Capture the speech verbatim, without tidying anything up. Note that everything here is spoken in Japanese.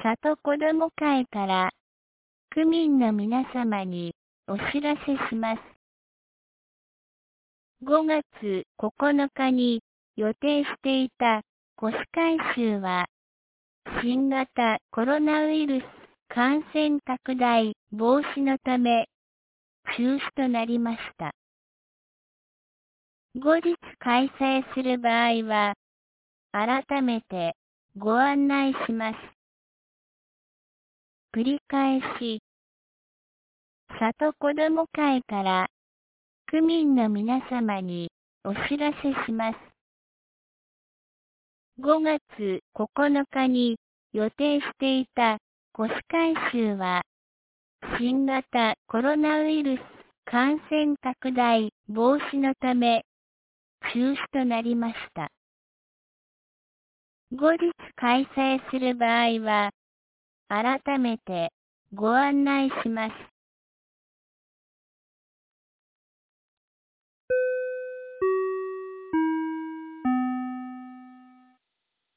里子ども会から区民の皆様にお知らせします。ごがつここのかに予定していた越回収は新型コロナウイルス感染拡大防止のため中止となりました。後日開催する場合は改めてご案内します。繰り返し、里子ども会から区民の皆様にお知らせします。ごがつここのかに予定していた越回収は新型コロナウイルス感染拡大防止のため中止となりました。後日開催する場合は改めてご案内します。